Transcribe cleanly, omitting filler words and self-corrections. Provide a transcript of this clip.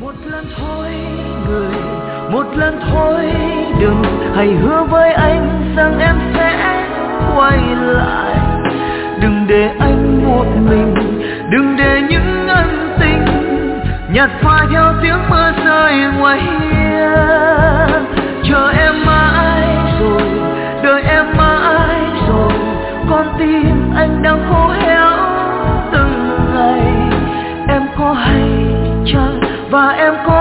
Một lần thôi người, một lần thôi đừng, hãy hứa với anh rằng em sẽ quay lại. Đừng để anh một mình, đừng để những ân tình nhạt phai theo tiếng mưa rơi ngoài hiên. Chờ em mãi rồi, đợi em mãi rồi, con tim anh đang khô héo từng ngày. Em có hay chăng và em có